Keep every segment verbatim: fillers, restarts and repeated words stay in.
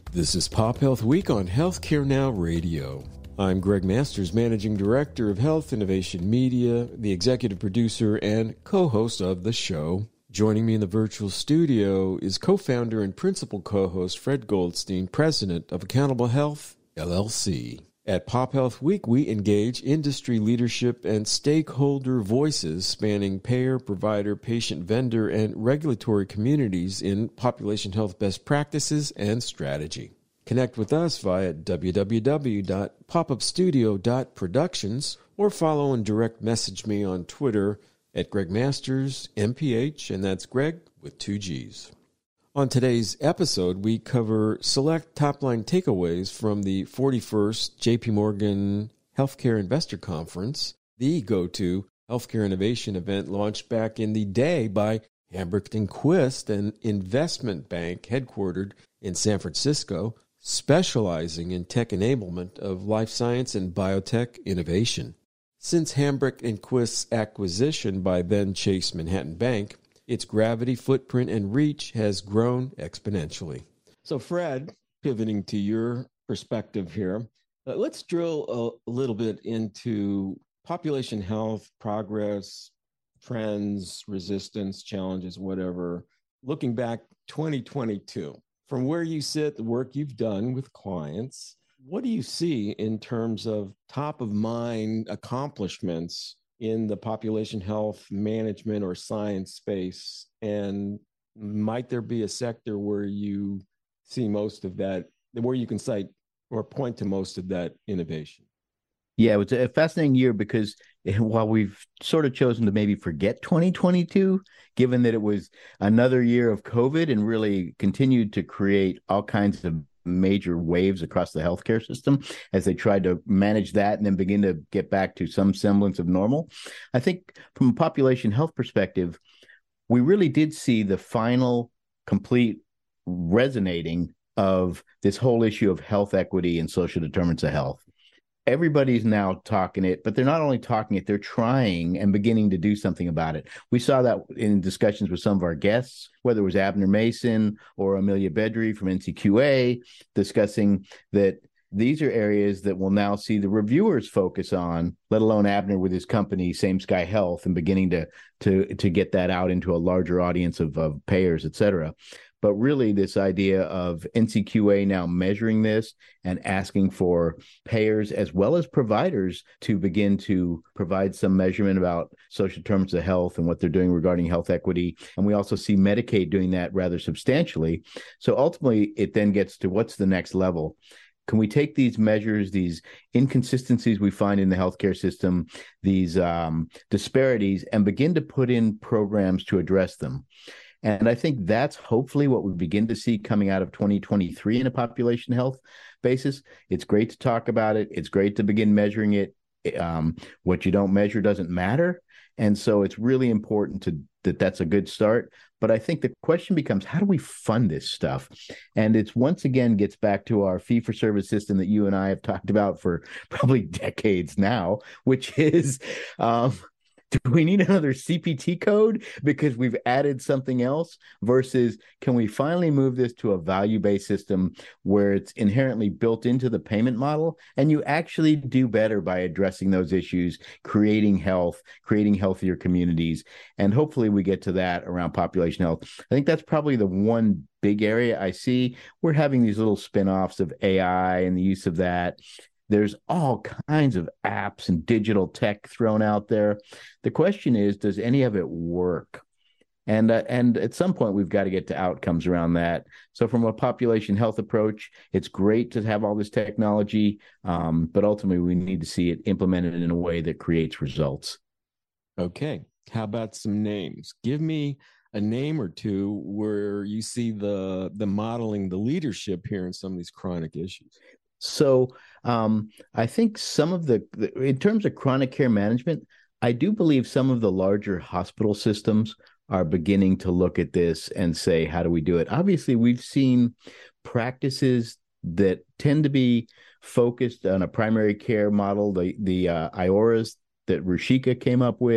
This is Pop Health Week on Healthcare Now Radio. I'm Greg Masters, Managing Director of Health Innovation Media, the executive producer and co-host of the show. Joining me in the virtual studio is co-founder and principal co-host Fred Goldstein, president of Accountable Health, L L C. At Pop Health Week, we engage industry leadership and stakeholder voices spanning payer, provider, patient, vendor, and regulatory communities in population health best practices and strategy. Connect with us via w w w dot pop up studio dot productions or follow and direct message me on Twitter at Greg Masters, M P H, and that's Greg with two G's. On today's episode, we cover select top-line takeaways from the forty-first J P Morgan Healthcare Investor Conference, the go-to healthcare innovation event launched back in the day by Hambrecht and Quist, an investment bank headquartered in San Francisco, specializing in tech enablement of life science and biotech innovation. Since Hambrecht and Quist's acquisition by then Chase Manhattan Bank, its gravity, footprint, and reach has grown exponentially. So, Fred, pivoting to your perspective here, uh, let's drill a, a little bit into population health, progress, trends, resistance, challenges, whatever. Looking back twenty twenty-two, from where you sit, the work you've done with clients, what do you see in terms of top of mind accomplishments in the population health management or science space? And might there be a sector where you see most of that, where you can cite or point to most of that innovation? Yeah, it was a fascinating year because while we've sort of chosen to maybe forget twenty twenty-two, given that it was another year of COVID and really continued to create all kinds of major waves across the healthcare system as they tried to manage that and then begin to get back to some semblance of normal. I think from a population health perspective, we really did see the final complete resonating of this whole issue of health equity and social determinants of health. Everybody's now talking it, but they're not only talking it, they're trying and beginning to do something about it. We saw that in discussions with some of our guests, whether it was Abner Mason or Amelia Bedry from N C Q A, discussing that these are areas that we'll now see the reviewers focus on, let alone Abner with his company, Same Sky Health, and beginning to to to get that out into a larger audience of, of payers, et cetera. But really this idea of N C Q A now measuring this and asking for payers as well as providers to begin to provide some measurement about social determinants of health and what they're doing regarding health equity. And we also see Medicaid doing that rather substantially. So ultimately, it then gets to what's the next level? Can we take these measures, these inconsistencies we find in the healthcare system, these um, disparities, and begin to put in programs to address them? And I think that's hopefully what we begin to see coming out of twenty twenty-three in a population health basis. It's great to talk about it. It's great to begin measuring it. Um, what you don't measure doesn't matter. And so it's really important to that that's a good start. But I think the question becomes, how do we fund this stuff? And it's once again gets back to our fee-for-service system that you and I have talked about for probably decades now, which is um, do we need another C P T code because we've added something else versus can we finally move this to a value-based system where it's inherently built into the payment model and you actually do better by addressing those issues, creating health, creating healthier communities, and hopefully we get to that around population health. I think that's probably the one big area I see. We're having these little spin-offs of A I and the use of that. There's all kinds of apps and digital tech thrown out there. The question is, does any of it work? And uh, and at some point, we've got to get to outcomes around that. So from a population health approach, it's great to have all this technology, um, but ultimately, we need to see it implemented in a way that creates results. Okay. How about some names? Give me a name or two where you see the the modeling, the leadership here in some of these chronic issues. So um, I think some of the, the, in terms of chronic care management, I do believe some of the larger hospital systems are beginning to look at this and say, how do we do it? Obviously, we've seen practices that tend to be focused on a primary care model, the, the uh, I O R As that Rushika came up with,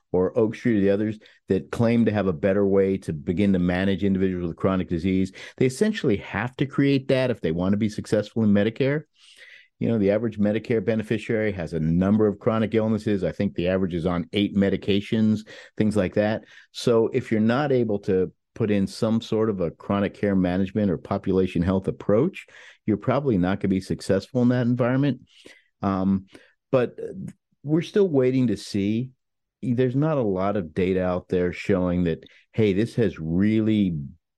or Oak Street or the others that claim to have a better way to begin to manage individuals with chronic disease. They essentially have to create that if they want to be successful in Medicare. You know, the average Medicare beneficiary has a number of chronic illnesses. I think the average is on eight medications, things like that. So if you're not able to put in some sort of a chronic care management or population health approach, you're probably not going to be successful in that environment. Um, but we're still waiting to see. There's not a lot of data out there showing that, hey, this has really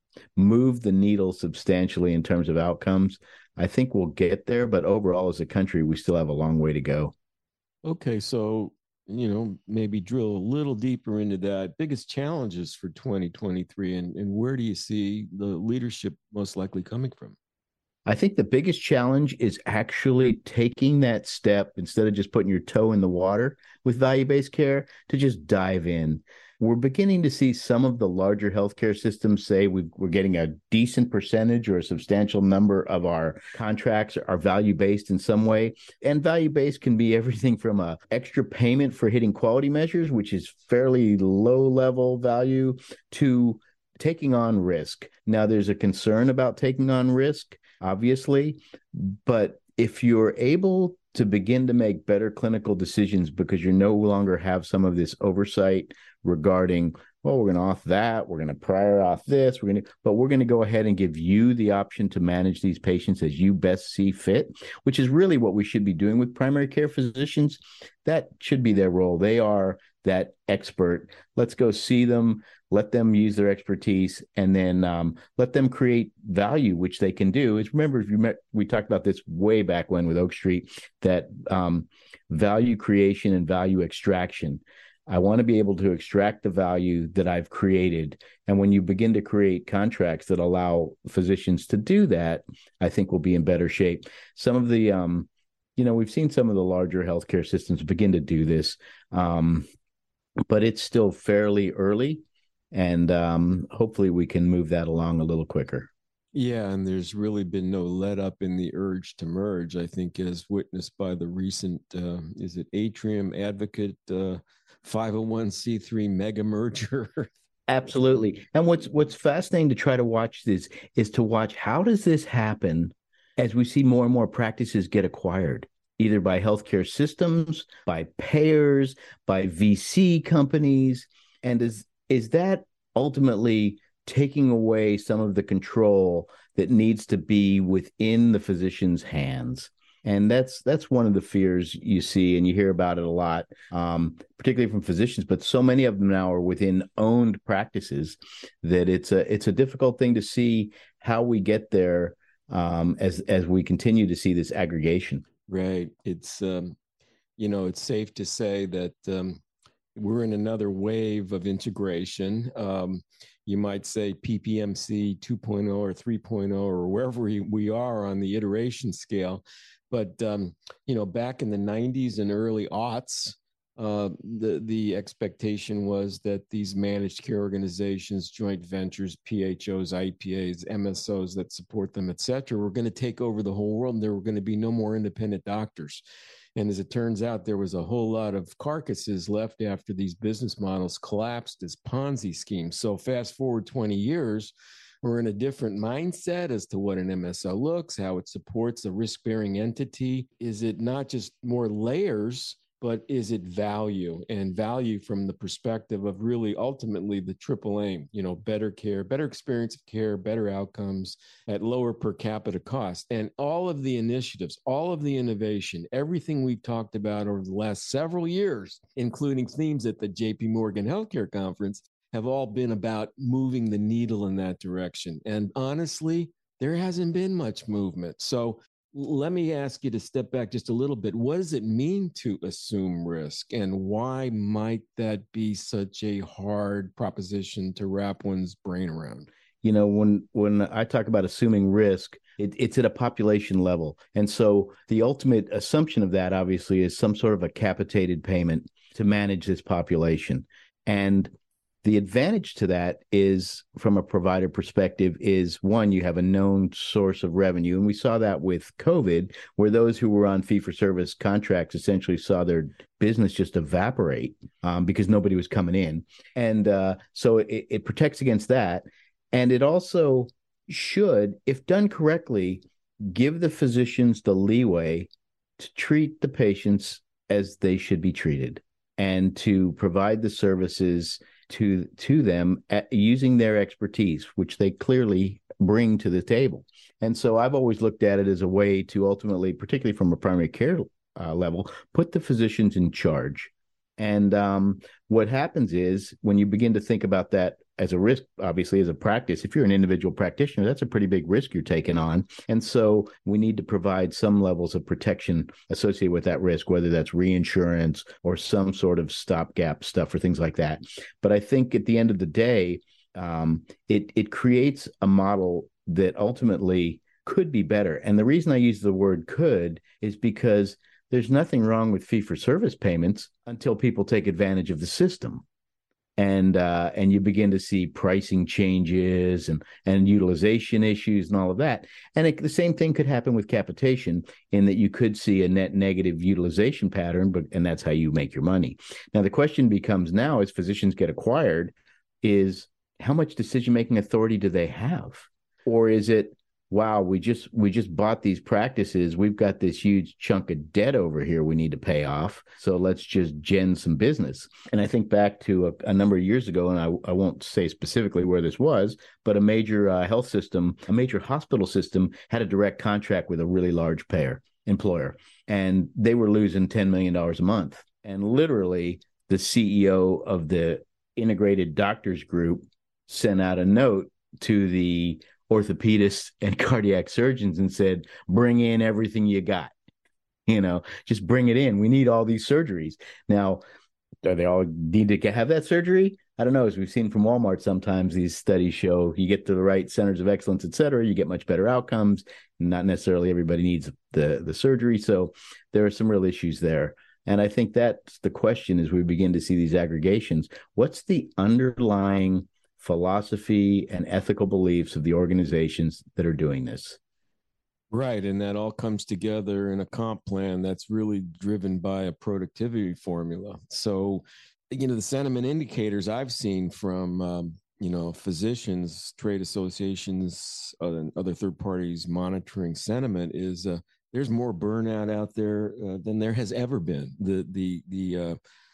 moved the needle substantially in terms of outcomes. I think we'll get there, but overall as a country, we still have a long way to go. Okay, so, you know, maybe drill a little deeper into that. Biggest challenges for twenty twenty-three, and, and where do you see the leadership most likely coming from? I think the biggest challenge is actually taking that step instead of just putting your toe in the water with value-based care to just dive in. We're beginning to see some of the larger healthcare systems say we, we're getting a decent percentage or a substantial number of our contracts are value-based in some way. And value-based can be everything from a extra payment for hitting quality measures, which is fairly low-level value, to taking on risk. Now, there's a concern about taking on risk, obviously, but if you're able to begin to make better clinical decisions because you no longer have some of this oversight regarding, well, we're going to auth that, we're going to prior auth this, we're going to, but we're going to go ahead and give you the option to manage these patients as you best see fit, which is really what we should be doing with primary care physicians. That should be their role. They are that expert. Let's go see them, let them use their expertise, and then um, let them create value, which they can do. Is remember, if you met, we talked about this way back when with Oak Street, that um, value creation and value extraction. I want to be able to extract the value that I've created. And when you begin to create contracts that allow physicians to do that, I think we'll be in better shape. Some of the, um, you know, we've seen some of the larger healthcare systems begin to do this, um, but it's still fairly early. And um, hopefully we can move that along a little quicker. Yeah, and there's really been no let up in the urge to merge, I think, as witnessed by the recent, uh, is it Atrium Advocate uh, five oh one c three mega merger? Absolutely. And what's what's fascinating to try to watch this is to watch how does this happen as we see more and more practices get acquired, either by healthcare systems, by payers, by V C companies. And is is that ultimately taking away some of the control that needs to be within the physician's hands? And that's that's one of the fears you see, and you hear about it a lot, um, particularly from physicians. But so many of them now are within owned practices that it's a it's a difficult thing to see how we get there um, as as we continue to see this aggregation. Right. It's um, you know, it's safe to say that um, we're in another wave of integration. Um, you might say P P M C two point oh or three point oh or wherever we, we are on the iteration scale. But, um, you know, back in the nineties and early aughts, uh, the, the expectation was that these managed care organizations, joint ventures, P H Os, I P As, M S Os that support them, et cetera, were going to take over the whole world, and there were going to be no more independent doctors. And as it turns out, there was a whole lot of carcasses left after these business models collapsed as Ponzi schemes. So fast forward twenty years, we're in a different mindset as to what an M S O looks, how it supports a risk-bearing entity. Is it not just more layers, but is it value, and value from the perspective of really ultimately the triple aim, you know, better care, better experience of care, better outcomes at lower per capita cost. And all of the initiatives, all of the innovation, everything we've talked about over the last several years, including themes at the J P Morgan Healthcare Conference, have all been about moving the needle in that direction. And honestly, there hasn't been much movement. So let me ask you to step back just a little bit. What does it mean to assume risk, and why might that be such a hard proposition to wrap one's brain around? You know, when when I talk about assuming risk, it, it's at a population level. And so the ultimate assumption of that, obviously, is some sort of a capitated payment to manage this population. And The advantage to that is, from a provider perspective, is one, you have a known source of revenue. And we saw that with COVID, where those who were on fee-for-service contracts essentially saw their business just evaporate um, because nobody was coming in. And uh, so it, it protects against that. And it also should, if done correctly, give the physicians the leeway to treat the patients as they should be treated and to provide the services to to them at, using their expertise, which they clearly bring to the table. And so I've always looked at it as a way to ultimately, particularly from a primary care uh, level, put the physicians in charge. And um, what happens is when you begin to think about that as a risk, obviously as a practice, if you're an individual practitioner, that's a pretty big risk you're taking on. And so we need to provide some levels of protection associated with that risk, whether that's reinsurance or some sort of stopgap stuff or things like that. But I think at the end of the day, um, it it creates a model that ultimately could be better. And the reason I use the word could is because there's nothing wrong with fee-for-service payments until people take advantage of the system. And uh, and you begin to see pricing changes and, and utilization issues and all of that. And it, the same thing could happen with capitation, in that you could see a net negative utilization pattern, but and that's how you make your money. Now, the question becomes now, as physicians get acquired, is how much decision-making authority do they have? Or is it, wow, we just we just bought these practices. We've got this huge chunk of debt over here we need to pay off. So let's just gen some business. And I think back to a, a number of years ago, and I, I won't say specifically where this was, but a major uh, health system, a major hospital system had a direct contract with a really large payer, employer, and they were losing ten million dollars a month. And literally the C E O of the Integrated Doctors Group sent out a note to the orthopedists and cardiac surgeons and said, bring in everything you got, you know, just bring it in. We need all these surgeries. Now, do they all need to have that surgery? I don't know. As we've seen from Walmart, sometimes these studies show you get to the right centers of excellence, et cetera, you get much better outcomes. Not necessarily everybody needs the, the surgery. So there are some real issues there. And I think that's the question as we begin to see these aggregations. What's the underlying philosophy and ethical beliefs of the organizations that are doing this? Right. And that all comes together in a comp plan that's really driven by a productivity formula. So, you know, the sentiment indicators I've seen from, um, you know, physicians, trade associations, uh, and other third parties monitoring sentiment is uh, there's more burnout out there uh, than there has ever been. The, the, the, uh,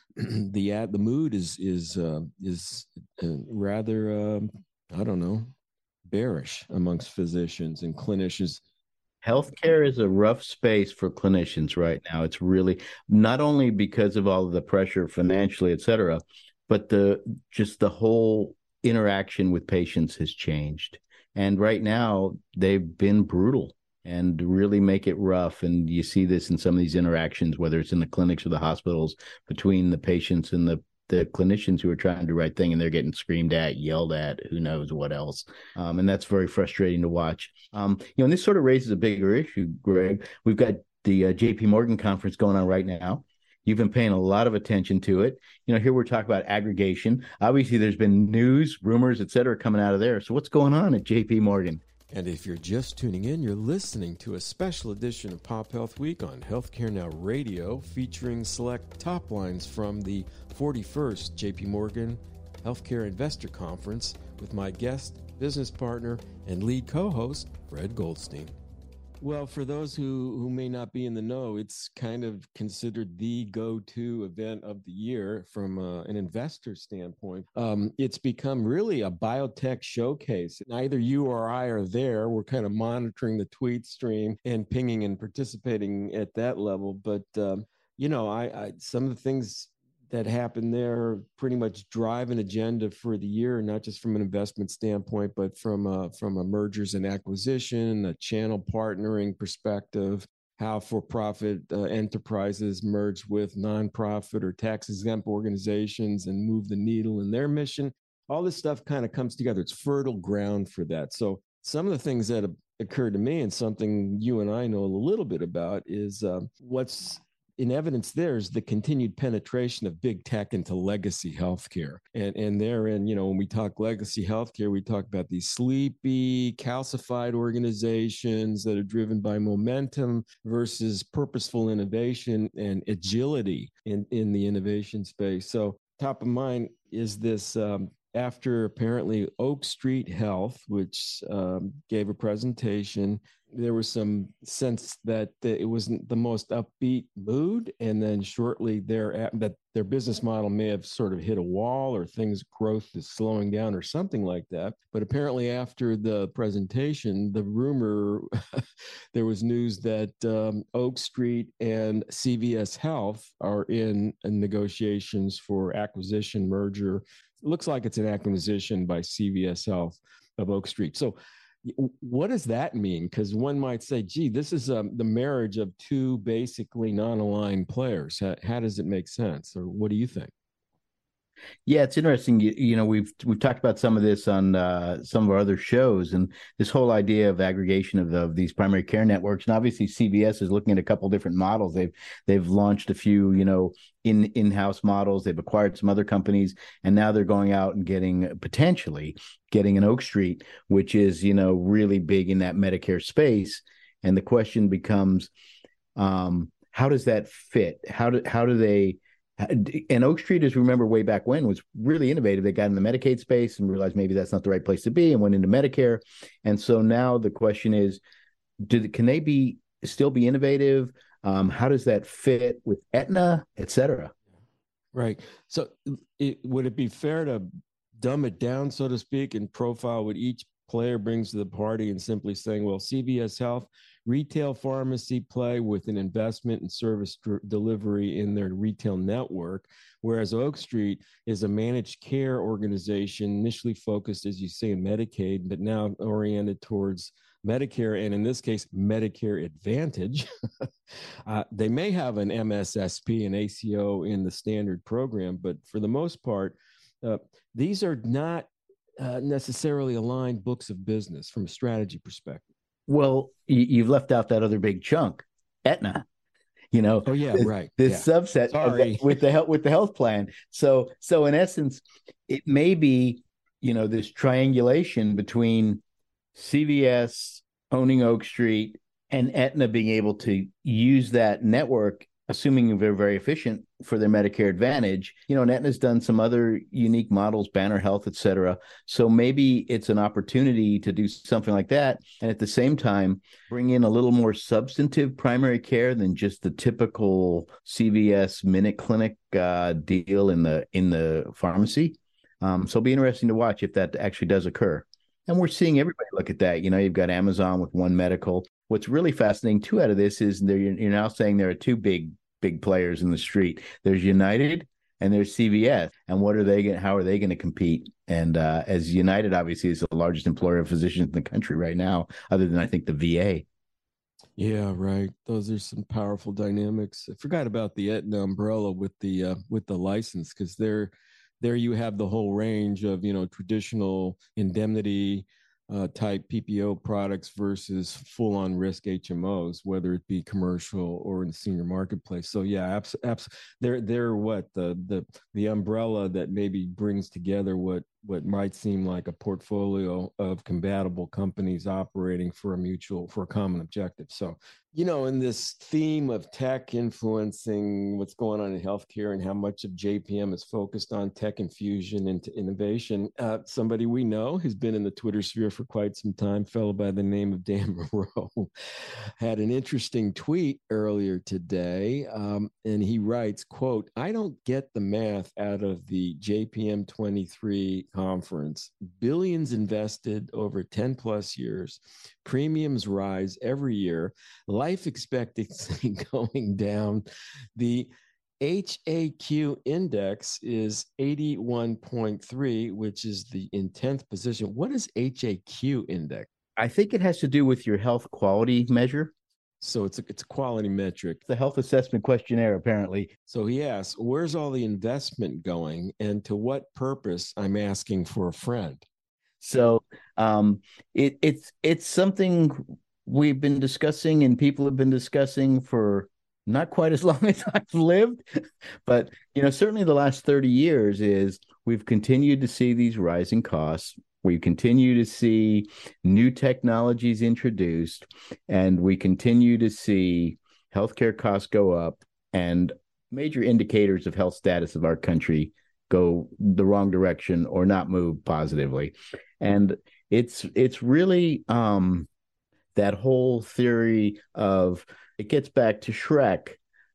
the ad, the mood is is uh, is uh, rather uh, I don't know, bearish amongst physicians and clinicians. Healthcare is a rough space for clinicians right now. It's really not only because of all of the pressure financially, et cetera, but the just the whole interaction with patients has changed. And right now they've been brutal and really make it rough. And you see this in some of these interactions, whether it's in the clinics or the hospitals, between the patients and the, the clinicians who are trying to do the right thing, and they're getting screamed at, yelled at, who knows what else. Um, and that's very frustrating to watch. Um, you know, and this sort of raises a bigger issue, Greg. We've got the uh, J P Morgan conference going on right now. You've been paying a lot of attention to it. You know, here we're talking about aggregation. Obviously, there's been news, rumors, et cetera, coming out of there. So what's going on at J P Morgan? And if you're just tuning in, you're listening to a special edition of Pop Health Week on Healthcare Now Radio, featuring select top lines from the forty-first J P Morgan Healthcare Investor Conference with my guest, business partner, and lead co-host, Fred Goldstein. Well, for those who, who may not be in the know, it's kind of considered the go-to event of the year from uh, an investor standpoint. Um, it's become really a biotech showcase. Neither you or I are there. We're kind of monitoring the tweet stream and pinging and participating at that level. But, um, you know, I, I some of the things that happen there pretty much drive an agenda for the year, not just from an investment standpoint, but from a, from a mergers and acquisition, a channel partnering perspective, how for-profit uh, enterprises merge with nonprofit or tax-exempt organizations and move the needle in their mission. All this stuff kind of comes together. It's fertile ground for that. So some of the things that have occurred to me, and something you and I know a little bit about, is uh, what's in evidence there is the continued penetration of big tech into legacy healthcare. And, and therein, you know, when we talk legacy healthcare, we talk about these sleepy, calcified organizations that are driven by momentum versus purposeful innovation and agility in, in the innovation space. So top of mind is this um, after apparently Oak Street Health, which um, gave a presentation, there was some sense that it wasn't the most upbeat mood. And then shortly there, that their business model may have sort of hit a wall, or things growth is slowing down or something like that. But apparently after the presentation, the rumor, there was news that um, Oak Street and C V S Health are in, in negotiations for acquisition, merger. It looks like it's an acquisition by C V S Health of Oak Street. So what does that mean? Because one might say, gee, this is um, the marriage of two basically non-aligned players. How, how does it make sense? Or what do you think? Yeah, it's interesting. You, you know, we've we've talked about some of this on uh, some of our other shows, and this whole idea of aggregation of, the, of these primary care networks. And obviously, C V S is looking at a couple different models. They've they've launched a few, you know, in in-house models. They've acquired some other companies, and now they're going out and getting potentially getting an Oak Street, which is, you know, really big in that Medicare space. And the question becomes, um, how does that fit? How do how do they And Oak Street, as remember way back when, was really innovative. They got in the Medicaid space and realized maybe that's not the right place to be, and went into Medicare. And so now the question is, do can they be still be innovative? Um, how does that fit with Aetna, et cetera? Right. So it, would it be fair to dumb it down, so to speak, and profile what each player brings to the party, and simply saying, well, C V S Health, retail pharmacy play with an investment and service d- delivery in their retail network, whereas Oak Street is a managed care organization initially focused, as you say, in Medicaid, but now oriented towards Medicare, and in this case, Medicare Advantage. uh, they may have an M S S P and A C O in the standard program, but for the most part, uh, these are not uh, necessarily aligned books of business from a strategy perspective. Well, you've left out that other big chunk, Aetna. You know, oh yeah, this, right. this yeah. subset Sorry. The, with the health with the health plan. So, so in essence, it may be, you know, this triangulation between C V S owning Oak Street and Aetna being able to use that network, assuming they're very efficient for their Medicare Advantage. You know, and Aetna's done some other unique models, Banner Health, et cetera. So maybe it's an opportunity to do something like that. And at the same time, bring in a little more substantive primary care than just the typical C V S Minute Clinic uh, deal in the in the pharmacy. Um, so it'll be interesting to watch if that actually does occur. And we're seeing everybody look at that. You know, you've got Amazon with One Medical. What's really fascinating too out of this is there you're now saying there are two big big players in the street. There's United and there's C V S. And what are they going? How are they going to compete? And uh, as United obviously is the largest employer of physicians in the country right now, other than I think the V A. Yeah, right. Those are some powerful dynamics. I forgot about the Aetna umbrella with the uh, with the license, because there there you have the whole range of, you know, traditional indemnity uh, type P P O products versus full on risk H M Os, whether it be commercial or in the senior marketplace. So yeah, abs- abs- they're they're what the the the umbrella that maybe brings together what what might seem like a portfolio of compatible companies operating for a mutual for a common objective. So, you know, in this theme of tech influencing what's going on in healthcare and how much of J P M is focused on tech infusion into innovation, uh, somebody we know who's been in the Twitter sphere for quite some time, fellow by the name of Dan Moreau, had an interesting tweet earlier today, um, and he writes, quote, "I don't get the math out of the J P M twenty-three conference. Billions invested over ten plus years. Premiums rise every year. Life expectancy going down. The H A Q index is eighty-one point three, which is the in tenth position. What is H A Q index?" I think it has to do with your health quality measure. So it's a, it's a quality metric. The health assessment questionnaire, apparently. So he asks, where's all the investment going, and to what purpose? I'm asking for a friend. So um, it, it's it's something we've been discussing and people have been discussing for not quite as long as I've lived, but you know, certainly the last thirty years is we've continued to see these rising costs. We continue to see new technologies introduced, and we continue to see healthcare costs go up, and major indicators of health status of our country go the wrong direction or not move positively. And it's it's really um, that whole theory of it gets back to Shrek.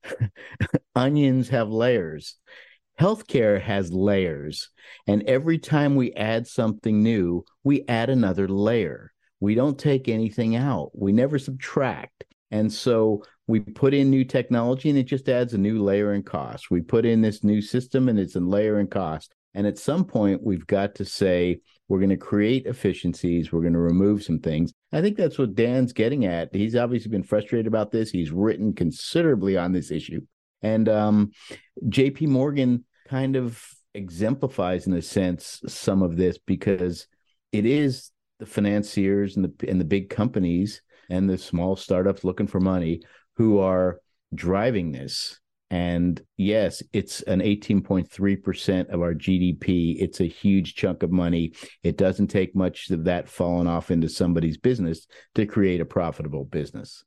Onions have layers. Healthcare has layers. And every time we add something new, we add another layer. We don't take anything out, we never subtract. And so we put in new technology and it just adds a new layer in cost. We put in this new system and it's a layer in cost. And at some point, we've got to say, we're going to create efficiencies. We're going to remove some things. I think that's what Dan's getting at. He's obviously been frustrated about this. He's written considerably on this issue. And um, J P Morgan kind of exemplifies, in a sense, some of this, because it is the financiers and the, and the big companies and the small startups looking for money who are driving this. And yes, it's an eighteen point three percent of our G D P. It's a huge chunk of money. It doesn't take much of that falling off into somebody's business to create a profitable business.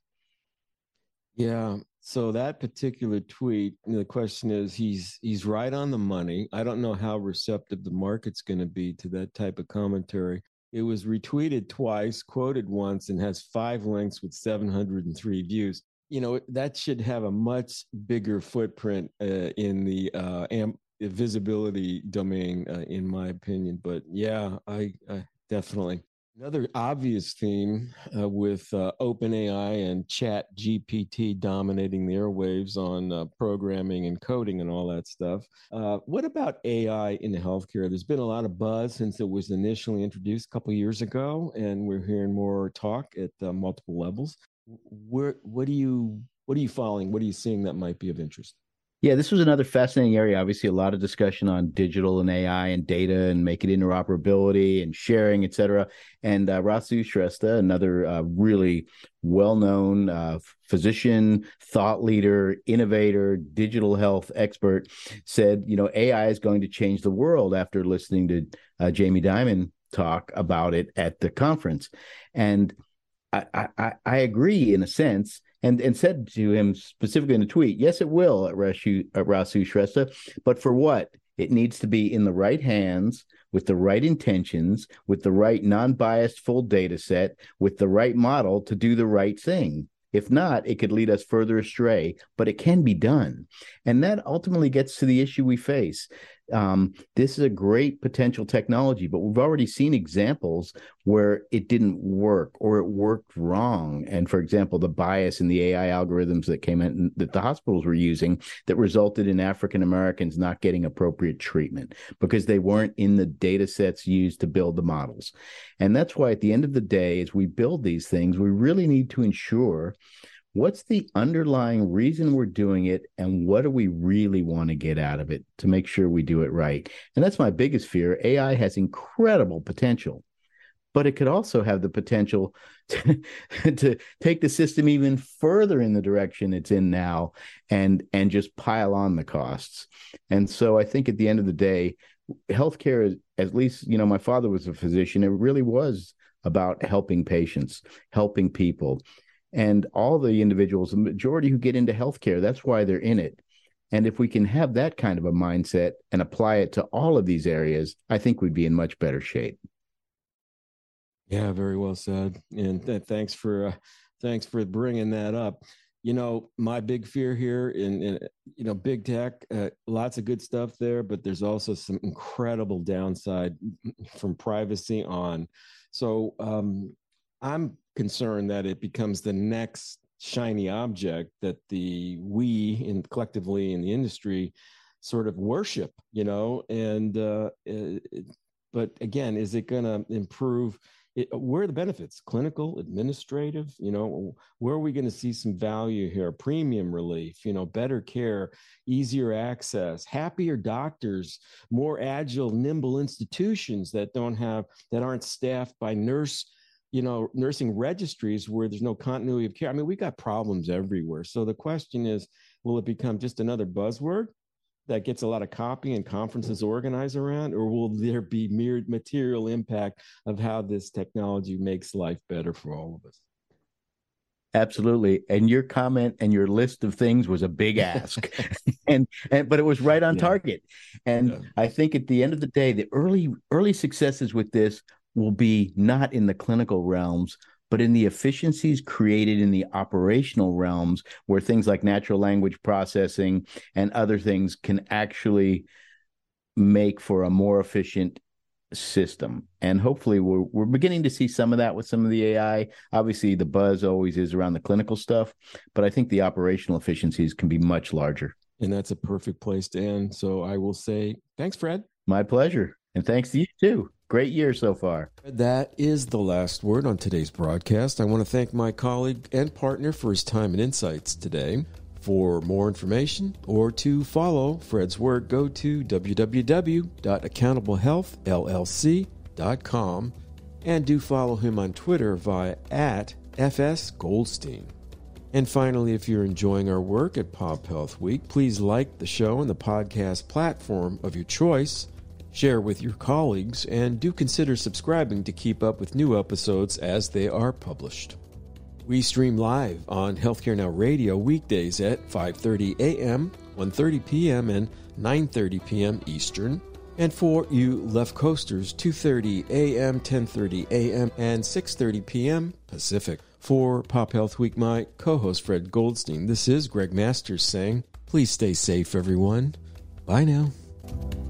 Yeah. So that particular tweet, the question is, he's he's right on the money. I don't know how receptive the market's going to be to that type of commentary. It was retweeted twice, quoted once, and has five links with seven hundred three views. You know, that should have a much bigger footprint uh, in the uh, amp- visibility domain, uh, in my opinion. But yeah, I, I definitely. Another obvious theme uh, with uh, OpenAI and Chat G P T dominating the airwaves on uh, programming and coding and all that stuff. Uh, what about A I in healthcare? There's been a lot of buzz since it was initially introduced a couple of years ago, and we're hearing more talk at uh, multiple levels. Where, what are you, what are you following? What are you seeing that might be of interest? Yeah, this was another fascinating area. Obviously, a lot of discussion on digital and A I and data and making interoperability and sharing, et cetera. And uh, Rasu Shrestha, another uh, really well-known uh, physician, thought leader, innovator, digital health expert, said, you know, A I is going to change the world, after listening to uh, Jamie Dimon talk about it at the conference. And I, I, I agree in a sense, and, and said to him specifically in a tweet, yes, it will, at Rasu, at Rasu Shrestha, but for what? It needs to be in the right hands, with the right intentions, with the right non-biased full data set, with the right model to do the right thing. If not, it could lead us further astray, but it can be done. And that ultimately gets to the issue we face. Um, this is a great potential technology, but we've already seen examples where it didn't work or it worked wrong. And for example, the bias in the A I algorithms that came in that the hospitals were using that resulted in African Americans not getting appropriate treatment because they weren't in the data sets used to build the models. And that's why at the end of the day, as we build these things, we really need to ensure what's the underlying reason we're doing it and what do we really want to get out of it to make sure we do it right. And that's my biggest fear. A I has incredible potential, but it could also have the potential to, to take the system even further in the direction it's in now and and just pile on the costs. And so I think at the end of the day, healthcare is, at least, you know, my father was a physician. It really was about helping patients, helping people. And all the individuals, the majority who get into healthcare, that's why they're in it. And if we can have that kind of a mindset and apply it to all of these areas, I think we'd be in much better shape. Yeah, very well said. And th- thanks for uh, thanks for bringing that up. You know, my big fear here in, in you know, big tech, uh, lots of good stuff there, but there's also some incredible downside from privacy on. So um, I'm concerned that it becomes the next shiny object that the we in collectively in the industry sort of worship, you know, and uh, it, but again, is it going to improve? It, where are the benefits? Clinical, administrative, you know, where are we going to see some value here? Premium relief, you know, better care, easier access, happier doctors, more agile, nimble institutions that don't have, that aren't staffed by nurse, you know, nursing registries where there's no continuity of care. I mean, we got problems everywhere. So the question is, will it become just another buzzword that gets a lot of copy and conferences organized around, or will there be mere material impact of how this technology makes life better for all of us? Absolutely. And your comment and your list of things was a big ask. and, and but it was right on yeah. target. And yeah. I think at the end of the day, the early early successes with this will be not in the clinical realms, but in the efficiencies created in the operational realms, where things like natural language processing and other things can actually make for a more efficient system. And hopefully we're we're beginning to see some of that with some of the A I. Obviously, the buzz always is around the clinical stuff, but I think the operational efficiencies can be much larger. And that's a perfect place to end. So I will say, thanks, Fred. My pleasure. And thanks to you too. Great year so far. That is the last word on today's broadcast. I want to thank my colleague and partner for his time and insights today. For more information or to follow Fred's work, go to w w w dot accountable health l l c dot com and do follow him on Twitter via at F S Goldstein. And finally, if you're enjoying our work at Pop Health Week, please like the show on the podcast platform of your choice, share with your colleagues, and do consider subscribing to keep up with new episodes as they are published. We stream live on Healthcare Now Radio weekdays at five thirty a.m., one thirty p.m., and nine thirty p.m. Eastern. And for you left coasters, two thirty a.m., ten thirty a.m., and six thirty p.m. Pacific. For Pop Health Week, my co-host Fred Goldstein, this is Greg Masters saying, please stay safe, everyone. Bye now.